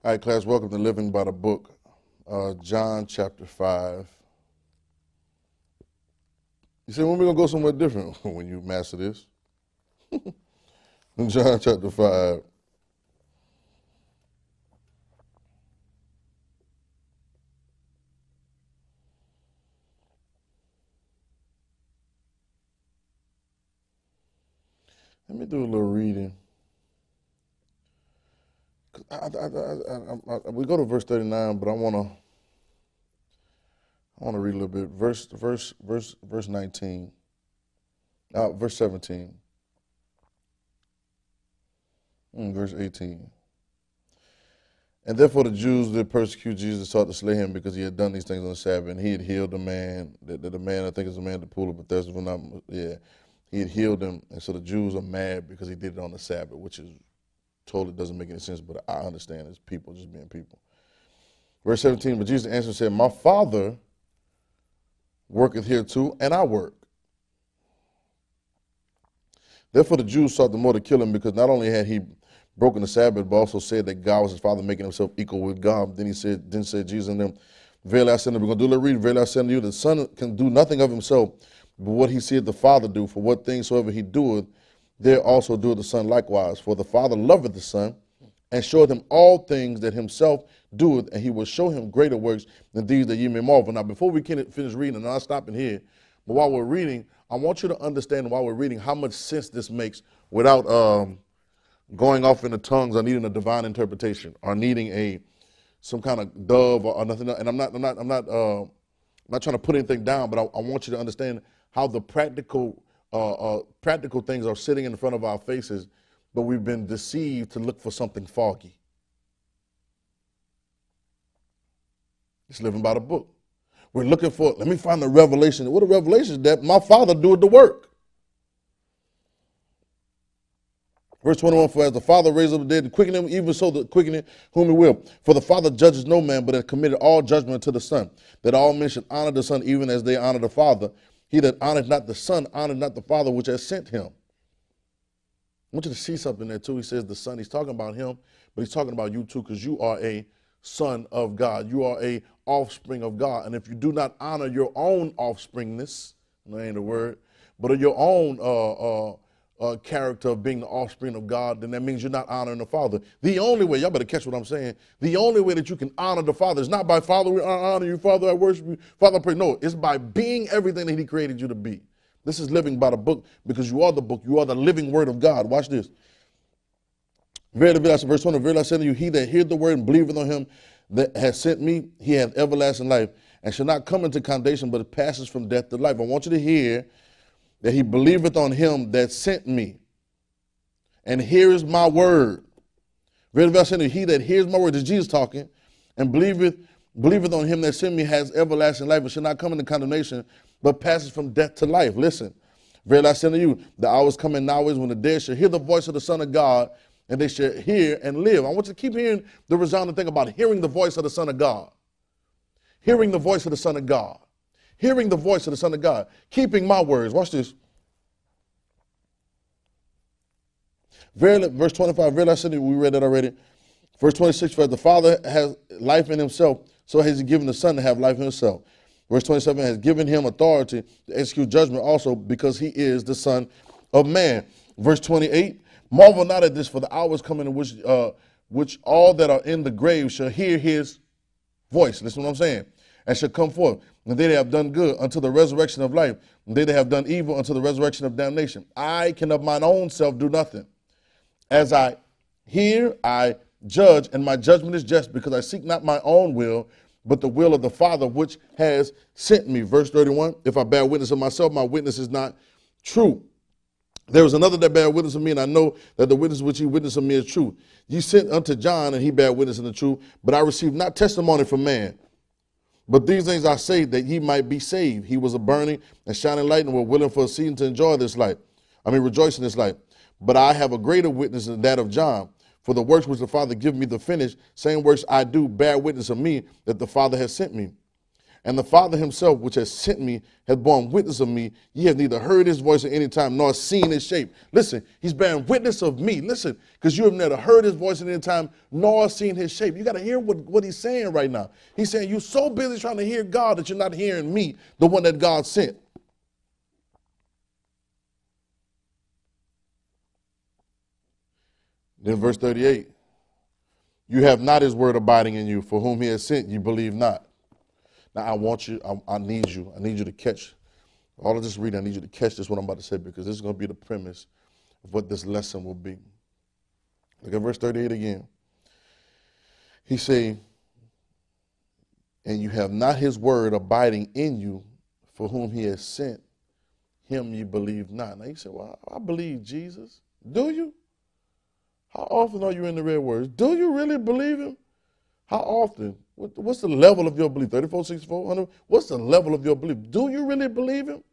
All right, class, welcome to Living by the Book, John chapter 5. You say, when we going to go somewhere different when you master this? John chapter 5. Let me do a little reading. We go to verse 39, but I want to read a little bit. Verse 19, verse 17, verse 18. And therefore the Jews did persecute Jesus, sought to slay him because he had done these things on the Sabbath, and he had healed a man. The man, I think is the man at the pool of Bethesda. He had healed him, and so the Jews are mad because he did it on the Sabbath, which is totally doesn't make any sense, but I understand it's people just being people. Verse 17, but Jesus answered and said, my Father worketh here too, and I work. Therefore the Jews sought the more to kill him, because not only had he broken the Sabbath, but also said that God was his Father, making himself equal with God. Then said Jesus unto them, verily I say unto you, we're going to do a little reading, verily I say unto you, the Son can do nothing of himself, but what he seeth the Father do, for what things soever he doeth, there also doeth the Son likewise. For the Father loveth the Son, and showeth him all things that himself doeth, and he will show him greater works than these, that ye may marvel. Now, before we can finish reading, and I'll stop in here, but while we're reading, I want you to understand while we're reading how much sense this makes without going off into tongues or needing a divine interpretation or needing some kind of dove or nothing. And I'm not trying to put anything down, but I want you to understand how the practical things are sitting in front of our faces, but we've been deceived to look for something foggy. It's living by the book. We're looking for, let me find the revelation. What a revelation is that my Father doeth the work. Verse 21, for as the Father raised up the dead and quickened him, even so the quickening whom he will. For the Father judges no man, but hath committed all judgment to the Son, that all men should honor the Son even as they honor the Father. He that honoreth not the Son honoreth not the Father which has sent him. I want you to see something there too. He says the Son, he's talking about him, but he's talking about you too, because you are a son of God. You are a offspring of God. And if you do not honor your own offspringness, that ain't a word, but your own character of being the offspring of God, then that means you're not honoring the Father. The only way, y'all better catch what I'm saying, the only way that you can honor the Father is not by Father, we honor you, Father, I worship you, Father, I pray. No, it's by being everything that he created you to be. This is living by the book, because you are the book. You are the living word of God. Watch this. Verily, verse 20, verily I say to you, he that heareth the word and believeth on him that has sent me, he hath everlasting life, and shall not come into condemnation, but passes from death to life. I want you to hear that he believeth on him that sent me, and heareth my word. Verily I say to you, he that hears my word, is Jesus talking, and believeth on him that sent me has everlasting life, and shall not come into condemnation, but passes from death to life. Listen, verily I say to you, the hour is coming now is when the dead shall hear the voice of the Son of God, and they shall hear and live. I want you to keep hearing the resounding thing about hearing the voice of the Son of God. Hearing the voice of the Son of God. Hearing the voice of the Son of God. Keeping my words. Watch this. Verily, verse 25, verily I said, we read that already. Verse 26, for the Father has life in himself, so has he given the Son to have life in himself. Verse 27, has given him authority to execute judgment also, because he is the Son of Man. Verse 28, marvel not at this, for the hour is coming in which all that are in the grave shall hear his voice. Listen to what I'm saying. And shall come forth. And they that have done good unto the resurrection of life, and they that have done evil unto the resurrection of damnation. I can of mine own self do nothing. As I hear, I judge, and my judgment is just, because I seek not my own will, but the will of the Father which has sent me. Verse 31, if I bear witness of myself, my witness is not true. There is another that bear witness of me, and I know that the witness which he witnessed of me is true. Ye sent unto John, and he bare witness in the truth, but I received not testimony from man. But these things I say, that ye might be saved. He was a burning and shining light, and were willing for a season to enjoy this light. Rejoice in this light. But I have a greater witness than that of John. For the works which the Father give me to finish, same works I do, bear witness of me, that the Father has sent me. And the Father himself, which has sent me, hath borne witness of me. Ye have neither heard his voice at any time, nor seen his shape. Listen, he's bearing witness of me. Listen, because you have neither heard his voice at any time, nor seen his shape. You got to hear what he's saying right now. He's saying you're so busy trying to hear God that you're not hearing me, the one that God sent. Then verse 38, you have not his word abiding in you, for whom he has sent, you believe not. Now I want you, I need you to catch, all of this reading, I need you to catch this, what I'm about to say, because this is going to be the premise of what this lesson will be. Look at verse 38 again. He say, and you have not his word abiding in you, for whom he has sent, him you believe not. Now you say, well, I believe Jesus. Do you? How often are you in the red words? Do you really believe him? How often? What's the level of your belief? 34, 64, 100? What's the level of your belief? Do you really believe him?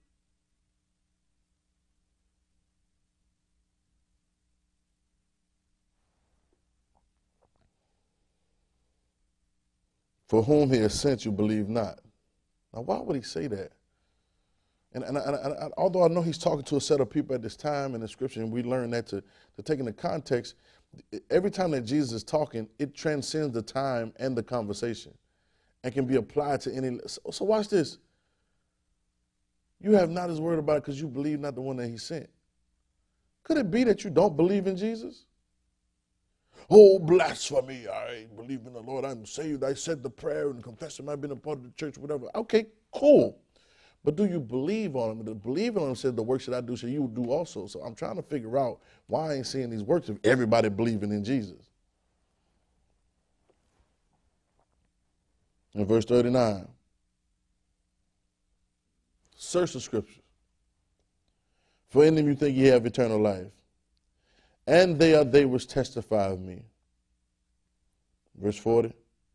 For whom he has sent, you believe not. Now, why would he say that? And although I know he's talking to a set of people at this time in the scripture, and we learn that to take into context, every time that Jesus is talking, it transcends the time and the conversation and can be applied to any. So watch this. You have not his word about it because you believe not the one that he sent. Could it be that you don't believe in Jesus? Oh, blasphemy. I believe in the Lord. I'm saved. I said the prayer and confessed I've been a part of the church, whatever. Okay, cool. But do you believe on him? The believing on him said the work that I do, so you do also. So I'm trying to figure out why I ain't seeing these works if everybody believing in Jesus. In verse 39, search the scriptures. For in them you think ye have eternal life. And they are they which testify of me. Verse 40.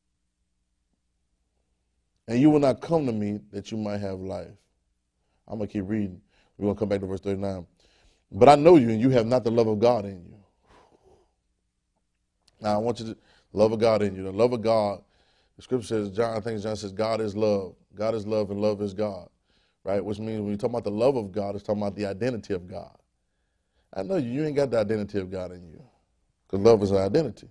And you will not come to me that you might have life. I'm going to keep reading. We're going to come back to verse 39. But I know you, and you have not the love of God in you. Now, I want you to love of God in you. The love of God, the scripture says, John says, God is love. God is love, and love is God. Right? Which means when you talk about the love of God, it's talking about the identity of God. I know you ain't got the identity of God in you. Because love is an identity.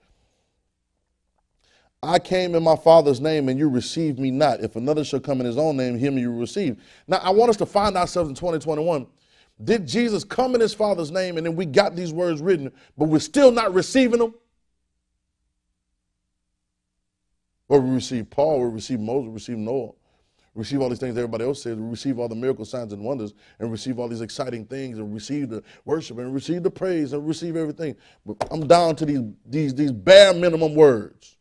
I came in my Father's name, and you received me not. If another shall come in his own name, him you receive. Now, I want us to find ourselves in 2021. Did Jesus come in his Father's name, and then we got these words written, but we're still not receiving them? Or we receive Paul, we receive Moses, we receive Noah, we receive all these things everybody else says, we receive all the miracle signs and wonders, and receive all these exciting things, and receive the worship, and receive the praise, and receive everything. But I'm down to these bare minimum words.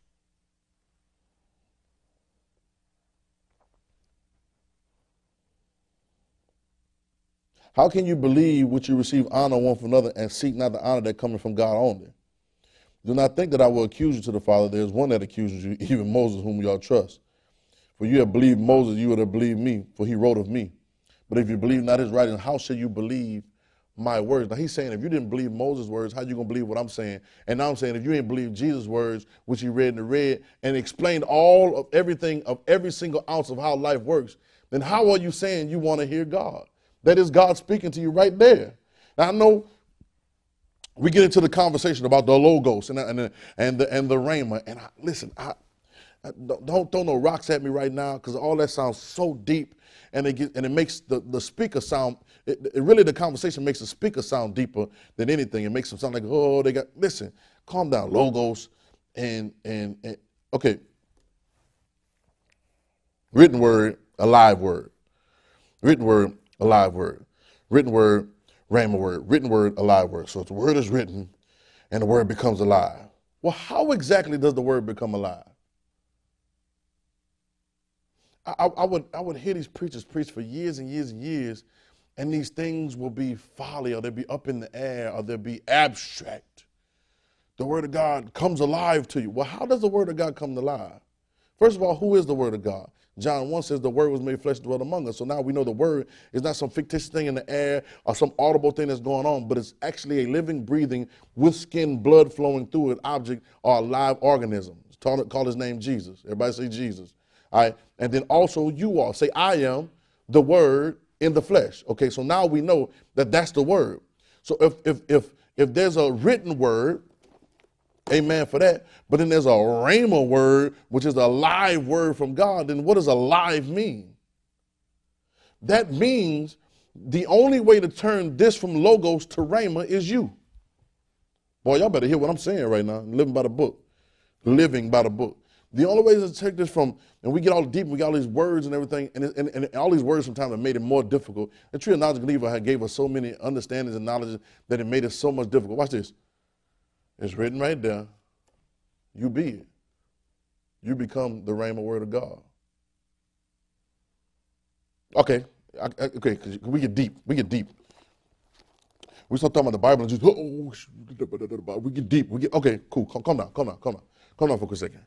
How can you believe what you receive honor one from another and seek not the honor that cometh from God only? Do not think that I will accuse you to the Father. There is one that accuses you, even Moses, whom you all trust. For you have believed Moses, you would have believed me, for he wrote of me. But if you believe not his writings, how shall you believe my words? Now he's saying if you didn't believe Moses' words, how you going to believe what I'm saying? And now I'm saying if you ain't believe Jesus' words, which he read in the red, and explained all of everything, of every single ounce of how life works, then how are you saying you want to hear God? That is God speaking to you right there. Now I know we get into the conversation about the logos and the rhema, and don't throw no rocks at me right now because all that sounds so deep, and it makes the speaker sound. It really the conversation makes the speaker sound deeper than anything. It makes them sound like listen, calm down. Logos and okay, written word, a live word, written word. A live word. Written word, rhema word. Written word, a live word. So if the word is written and the word becomes alive. Well, how exactly does the word become alive? I would hear these preachers preach for years and years and years, and these things will be folly, or they'll be up in the air, or they'll be abstract. The word of God comes alive to you. Well, how does the word of God come alive? First of all, who is the word of God? John 1 says the word was made flesh and dwelt among us. So now we know the word is not some fictitious thing in the air or some audible thing that's going on, but it's actually a living, breathing, with skin, blood flowing through it object or a live organism. Call his name Jesus. Everybody say Jesus. All right. And then also you are. Say, I am the word in the flesh. Okay. So now we know that that's the word. So if there's a written word, amen for that, but then there's a rhema word, which is a live word from God, then what does alive mean? That means the only way to turn this from logos to rhema is you. Boy, y'all better hear what I'm saying right now. Living by the book. Living by the book. The only way to take this from, and we get all deep, we got all these words and everything, and all these words sometimes have made it more difficult. The tree of knowledge and evil had gave us so many understandings and knowledge that it made it so much difficult. Watch this. It's written right there. You be it. You become the rhema word of God. Okay, okay, because we get deep. We get deep. We start talking about the Bible and just, we get deep. Okay, cool. Calm down for a quick second.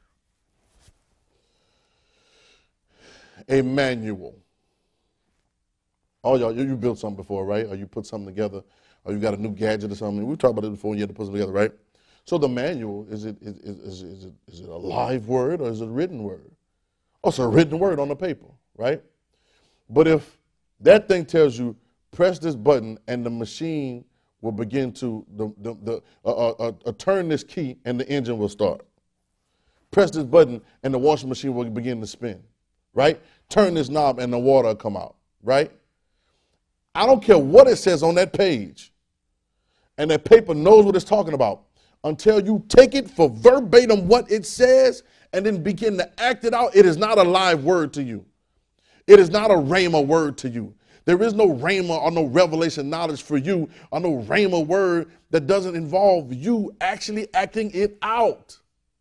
A manual. Oh, y'all, you built something before, right? Or you put something together, or you got a new gadget or something. We talked about it before. You had to put something together, right? So the manual, is it a live word or is it a written word? Oh, it's a written word on the paper, right? But if that thing tells you, press this button and the machine will begin to turn this key and the engine will start. Press this button and the washing machine will begin to spin, right? Turn this knob and the water will come out, right? I don't care what it says on that page, and that paper knows what it's talking about until you take it for verbatim what it says and then begin to act it out. It is not a live word to you. It is not a rhema word to you. There is no rhema or no revelation knowledge for you or no rhema word that doesn't involve you actually acting it out.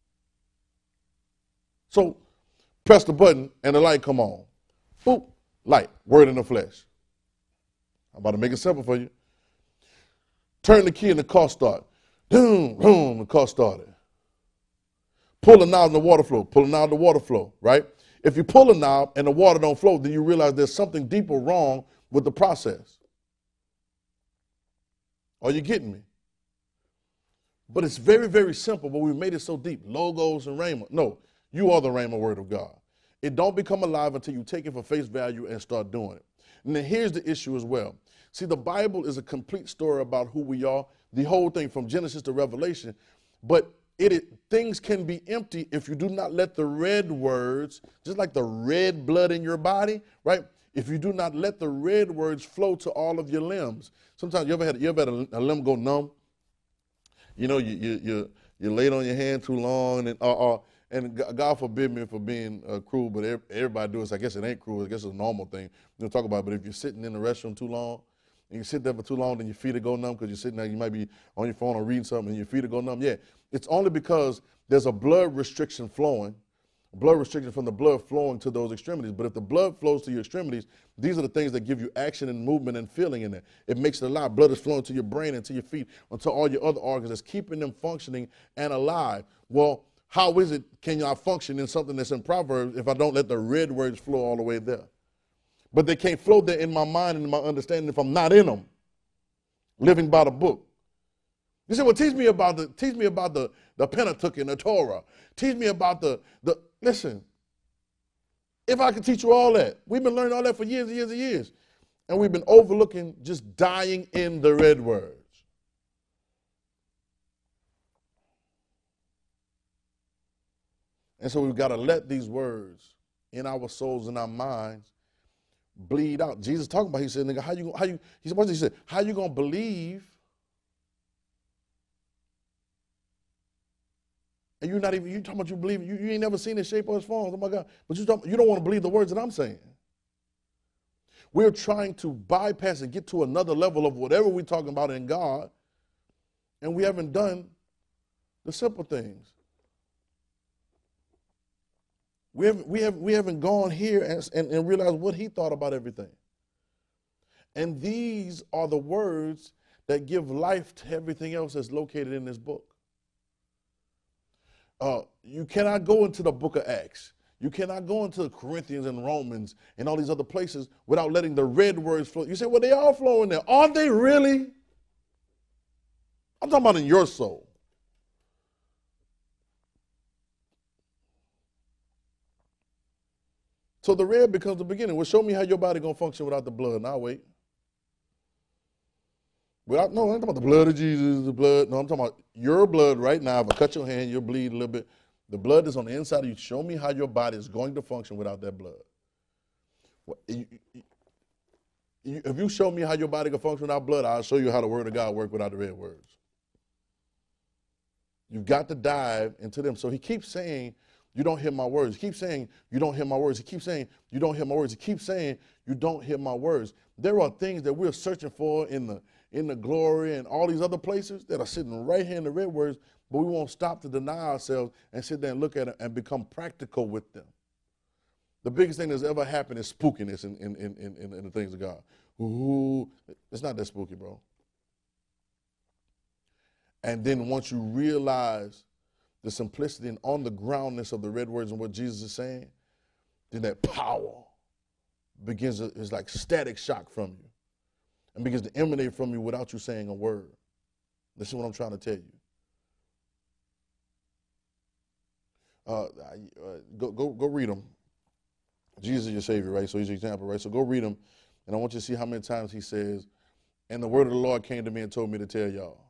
So press the button and the light come on. Boop, light, word in the flesh. I'm about to make it simple for you. Turn the key and the car start. Boom, boom, the car started. Pull the knob and the water flow. Pull the knob and the water flow, right? If you pull a knob and the water don't flow, then you realize there's something deeper wrong with the process. Are you getting me? But it's very, very simple, but we made it so deep. Logos and rhema. No, you are the rhema word of God. It don't become alive until you take it for face value and start doing it. And then here's the issue as well. See, the Bible is a complete story about who we are, the whole thing from Genesis to Revelation, but things can be empty if you do not let the red words, just like the red blood in your body, right? If you do not let the red words flow to all of your limbs. Sometimes you ever had a limb go numb? You know, you laid on your hand too long, and God forbid me for being cruel, but everybody do it. So I guess it ain't cruel. I guess it's a normal thing. We'll talk about it. But if you're sitting in the restroom too long, and you sit there for too long, then your feet will go numb because you're sitting there, you might be on your phone or reading something, and your feet will go numb. Yeah, it's only because there's a blood restriction flowing, blood restriction from the blood flowing to those extremities. But if the blood flows to your extremities, these are the things that give you action and movement and feeling in it. It makes it alive. Blood is flowing to your brain and to your feet and to all your other organs. It's keeping them functioning and alive. Well, how is it can I function in something that's in Proverbs if I don't let the red words flow all the way there? But they can't flow there in my mind and in my understanding if I'm not in them, living by the book. You say, well, teach me about the Pentateuch and the Torah. Teach me about listen, if I could teach you all that, we've been learning all that for years and years and years. And we've been overlooking just dying in the red words. And so we've got to let these words in our souls and our minds bleed out. Jesus talking about, he said, nigga, he said, how you gonna believe? And you're not even, you talking about you believe, you ain't never seen his shape or his form. Oh my God. But you don't want to believe the words that I'm saying. We're trying to bypass and get to another level of whatever we're talking about in God, and we haven't done the simple things. We haven't gone here and realized what he thought about everything. And these are the words that give life to everything else that's located in this book. You cannot go into the book of Acts. You cannot go into Corinthians and Romans and all these other places without letting the red words flow. You say, well, they all flow in there. Aren't they really? I'm talking about in your soul. So the red becomes the beginning. Well, show me how your body going to function without the blood, and I'll wait. Well, no, I'm talking about the blood of Jesus, the blood. No, I'm talking about your blood right now. If I cut your hand, you'll bleed a little bit. The blood is on the inside of you. Show me how your body is going to function without that blood. Well, if you show me how your body can function without blood, I'll show you how the word of God works without the red words. You've got to dive into them. So he keeps saying, you don't hear my words. He keeps saying, you don't hear my words. He keeps saying, you don't hear my words. He keeps saying, you don't hear my words. There are things that we're searching for in the glory and all these other places that are sitting right here in the red words, but we won't stop to deny ourselves and sit there and look at it and become practical with them. The biggest thing that's ever happened is spookiness in the things of God. Ooh, it's not that spooky, bro. And then once you realize the simplicity and on the groundness of the red words and what Jesus is saying, then that power begins is like static shock from you and begins to emanate from you without you saying a word. This is what I'm trying to tell you. Go read them. Jesus is your Savior, right? So he's your example, right? So go read him, and I want you to see how many times he says, and the word of the Lord came to me and told me to tell y'all.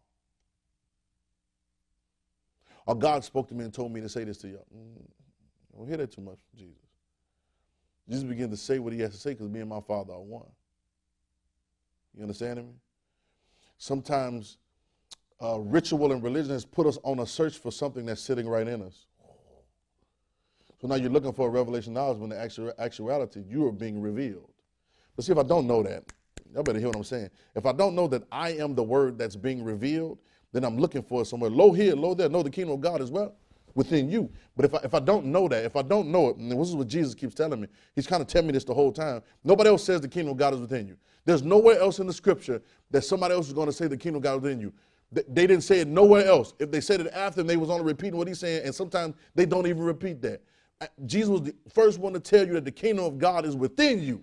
Or God spoke to me and told me to say this to y'all. I don't hear that too much from Jesus. Jesus began to say what he has to say because me and my Father are one. You understand me? Sometimes ritual and religion has put us on a search for something that's sitting right in us. So now you're looking for a revelation knowledge when the actuality, you are being revealed. But see, if I don't know that, y'all better hear what I'm saying. If I don't know that I am the word that's being revealed, then I'm looking for it somewhere. Low here, low there. Know the kingdom of God as well within you. But if I don't know that, if I don't know it, and this is what Jesus keeps telling me, he's kind of telling me this the whole time. Nobody else says the kingdom of God is within you. There's nowhere else in the scripture that somebody else is going to say the kingdom of God is within you. They didn't say it nowhere else. If they said it after, they was only repeating what he's saying, and sometimes they don't even repeat that. Jesus was the first one to tell you that the kingdom of God is within you.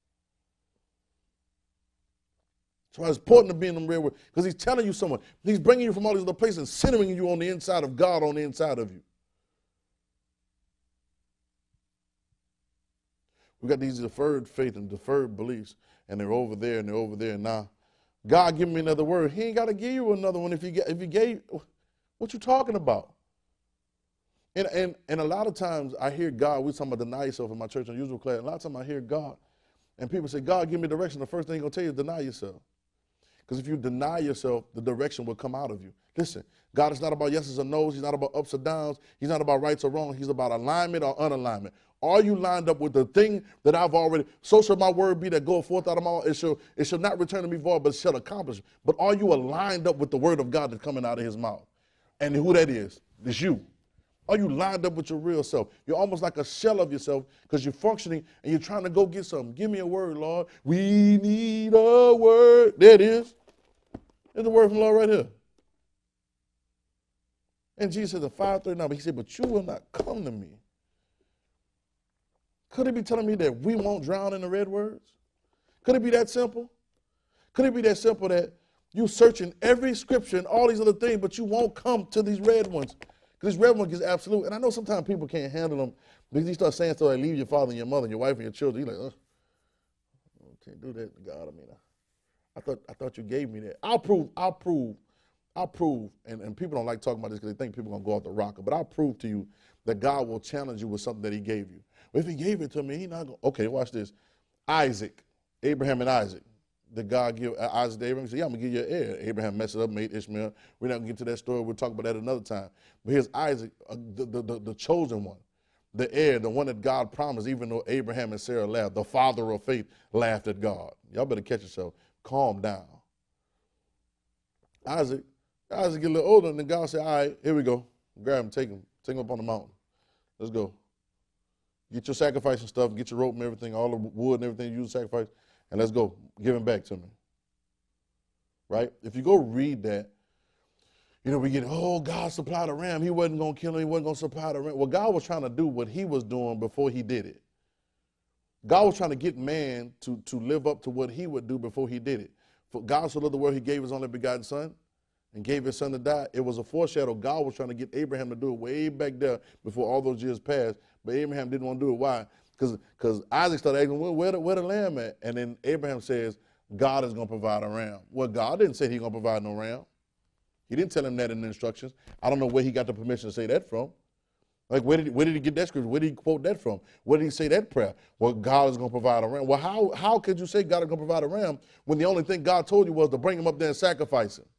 That's why it's important to be in the real world, because he's telling you someone. He's bringing you from all these other places and centering you on the inside of God, on the inside of you. We got these deferred faith and deferred beliefs, and they're over there and they're over there. Now, God give me another word. He ain't got to give you another one if he gave. What you talking about? And a lot of times I hear God, we're talking about deny yourself in my church unusual class. A lot of times I hear God, and people say, God, give me direction. The first thing he's going to tell you is deny yourself. Because if you deny yourself, the direction will come out of you. Listen, God is not about yeses or nos. He's not about ups or downs. He's not about rights or wrongs. He's about alignment or unalignment. Are you lined up with the thing that I've already, so shall my word be that goeth forth out of my mouth. It shall not return to me void, but it shall accomplish. But are you aligned up with the word of God that's coming out of his mouth? And who that is? It's you. Are you lined up with your real self? You're almost like a shell of yourself because you're functioning and you're trying to go get something. Give me a word, Lord. We need a word. There it is. There's the word from the Lord right here. And Jesus said at 5:39, but he said, but you will not come to me. Could he be telling me that we won't drown in the red words? Could it be that simple? Could it be that simple that you searching every scripture and all these other things, but you won't come to these red ones? Because this red one is absolute. And I know sometimes people can't handle them because you start saying stuff like leave your father and your mother and your wife and your children. You're like, can't do that to God. I mean, I thought you gave me that. I'll prove. And people don't like talking about this because they think people are going to go off the rocker. But I'll prove to you that God will challenge you with something that he gave you. But if he gave it to me, he's not going to. Okay, watch this. Isaac, Abraham and Isaac. Did God give Isaac to Abraham? He said, yeah, I'm going to give you an heir. Abraham messed it up, made Ishmael. We're not going to get to that story. We'll talk about that another time. But here's Isaac, the chosen one, the heir, the one that God promised, even though Abraham and Sarah laughed. The father of faith laughed at God. Y'all better catch yourself. Calm down. Isaac get a little older, and then God said, all right, here we go. Grab him, take him up on the mountain. Let's go. Get your sacrifice and stuff, get your rope and everything, all the wood and everything you use to sacrifice, and let's go. Give him back to me. Right? If you go read that, we get, God supplied a ram. He wasn't going to kill him. He wasn't going to supply the ram. Well, God was trying to do what he was doing before he did it. God was trying to get man to live up to what he would do before he did it. For God so loved the world, he gave his only begotten son and gave his son to die. It was a foreshadow. God was trying to get Abraham to do it way back there before all those years passed. But Abraham didn't want to do it. Why? Because Isaac started asking, where the lamb at? And then Abraham says, God is going to provide a ram. Well, God didn't say he's going to provide no ram. He didn't tell him that in the instructions. I don't know where he got the permission to say that from. Like, where did he get that scripture? Where did he quote that from? Where did he say that prayer? Well, God is going to provide a ram. Well, how could you say God is going to provide a ram when the only thing God told you was to bring him up there and sacrifice him?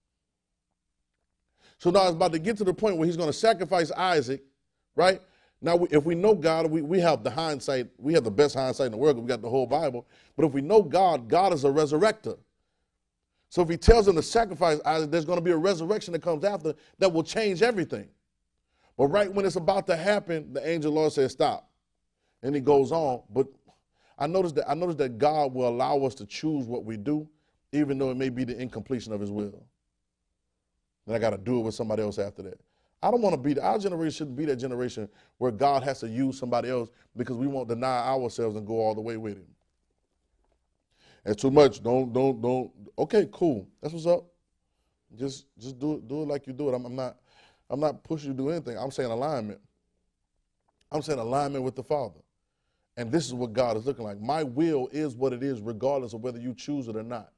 So now it's about to get to the point where he's going to sacrifice Isaac, right? Now, if we know God, we have the hindsight. We have the best hindsight in the world because we got the whole Bible. But if we know God, God is a resurrector. So if he tells him to sacrifice Isaac, there's going to be a resurrection that comes after that will change everything. But right when it's about to happen, the angel of the Lord says, stop. And he goes on. But I noticed that God will allow us to choose what we do, even though it may be the incompletion of his will. Then I got to do it with somebody else after that. I don't want to be, our generation shouldn't be that generation where God has to use somebody else because we won't deny ourselves and go all the way with him. It's too much. Don't. Okay, cool. That's what's up. Just do it like you do it. I'm not pushing you to do anything. I'm saying alignment. I'm saying alignment with the Father. And this is what God is looking like. My will is what it is, regardless of whether you choose it or not.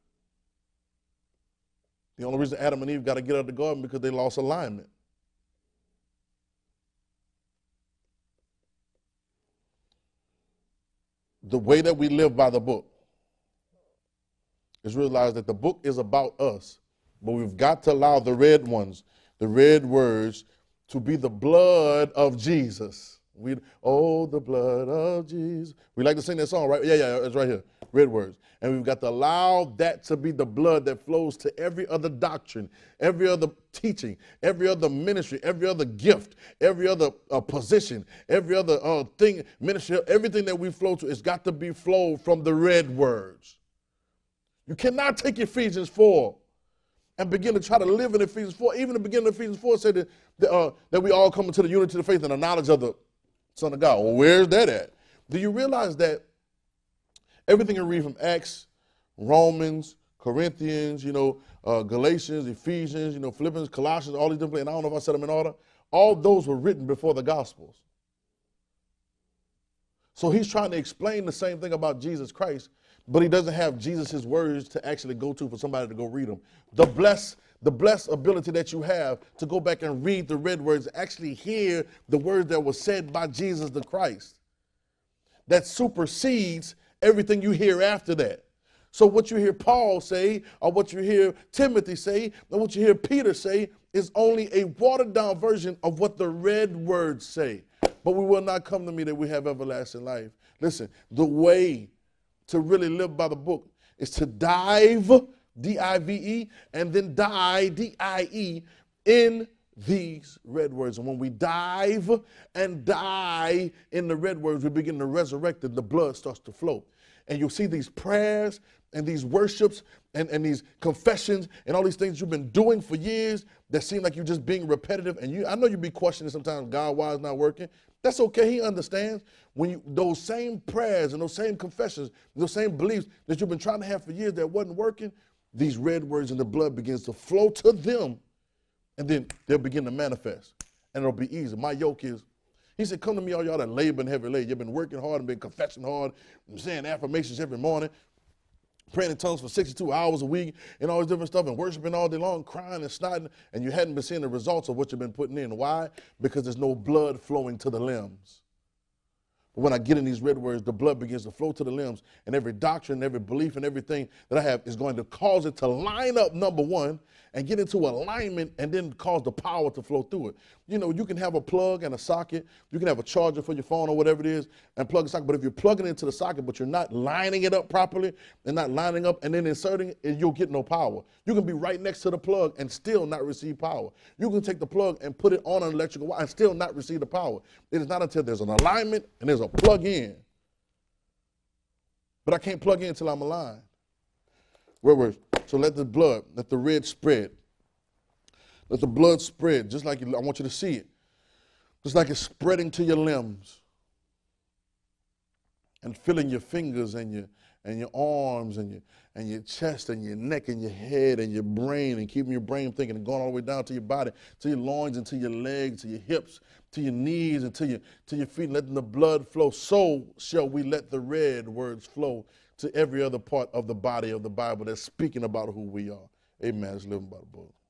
The only reason Adam and Eve got to get out of the garden because they lost alignment. The way that we live by the book is realize that the book is about us, but we've got to allow the red ones, the red words, to be the blood of Jesus. The blood of Jesus. We like to sing that song, right? Yeah, it's right here. Red words. And we've got to allow that to be the blood that flows to every other doctrine, every other teaching, every other ministry, every other gift, every other position, every other thing, ministry, everything that we flow to, it's got to be flowed from the red words. You cannot take Ephesians 4 and begin to try to live in Ephesians 4. Even the beginning of Ephesians 4 said that we all come into the unity of the faith and the knowledge of the Son of God. Well, where's that at? Do you realize that everything you read from Acts, Romans, Corinthians, Galatians, Ephesians, Philippians, Colossians, all these different places, and I don't know if I said them in order, all those were written before the Gospels. So he's trying to explain the same thing about Jesus Christ, but he doesn't have Jesus' words to actually go to for somebody to go read them. The blessed ability that you have to go back and read the red words, actually hear the words that were said by Jesus the Christ, that supersedes everything you hear after that. So what you hear Paul say, or what you hear Timothy say, or what you hear Peter say, is only a watered down version of what the red words say. But we will not come to me that we have everlasting life. Listen, the way to really live by the book is to dive, D-I-V-E, and then die, D-I-E, in these red words. And when we dive and die in the red words, we begin to resurrect and the blood starts to flow. And you'll see these prayers and these worships and these confessions and all these things you've been doing for years that seem like you're just being repetitive. And I know you'll be questioning sometimes, God, why is it not working? That's okay. He understands. When those same prayers and those same confessions, those same beliefs that you've been trying to have for years that wasn't working, these red words in the blood begins to flow to them, and then they'll begin to manifest. And it'll be easy. My yoke is, he said, come to me, all y'all that labor and heavy laden. You've been working hard and been confessing hard, and saying affirmations every morning, praying in tongues for 62 hours a week, and all this different stuff, and worshiping all day long, crying and snotting, and you hadn't been seeing the results of what you've been putting in. Why? Because there's no blood flowing to the limbs. But when I get in these red words, the blood begins to flow to the limbs, and every doctrine, every belief, and everything that I have is going to cause it to line up, number one, and get into alignment, and then cause the power to flow through it. You can have a plug and a socket. You can have a charger for your phone or whatever it is and plug a socket. But if you're plugging it into the socket, but you're not lining it up properly and not lining up and then inserting it, you'll get no power. You can be right next to the plug and still not receive power. You can take the plug and put it on an electrical wire and still not receive the power. It is not until there's an alignment and there's a plug in. But I can't plug in until I'm aligned. So let the red spread. Let the blood spread, just like I want you to see it. Just like it's spreading to your limbs and filling your fingers and and your arms and your chest and your neck and your head and your brain, and keeping your brain thinking and going all the way down to your body, to your loins and to your legs, to your hips, to your knees and to your feet, letting the blood flow. So shall we let the red words flow to every other part of the body of the Bible that's speaking about who we are. Amen. It's living by the book.